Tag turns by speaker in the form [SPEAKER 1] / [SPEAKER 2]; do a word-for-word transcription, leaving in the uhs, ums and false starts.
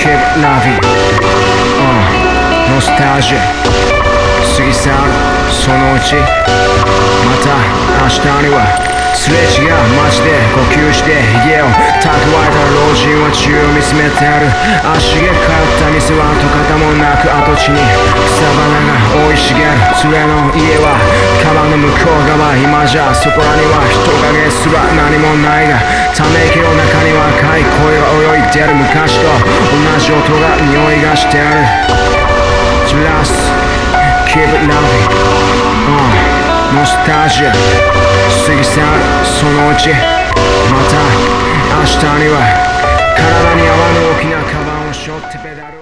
[SPEAKER 1] Keep loving、うん、ノスタルジー過ぎ去るそのうちまた明日にはすれ違う街で呼吸して家を蓄えた老人は宙を見つめてる。足毛通った店は跡形もなく跡地に草花が生い茂る。連れの家は川の向こう側、今じゃそこらには人影すら何もないが、ため息の中には赤い声が泳いでる。昔と同じ音が匂いがしてる。 Just keep it loving、うん、ノスタルジー過ぎ去るそのうちまた明日には体に合わぬ大きなカバンを背負ってペダル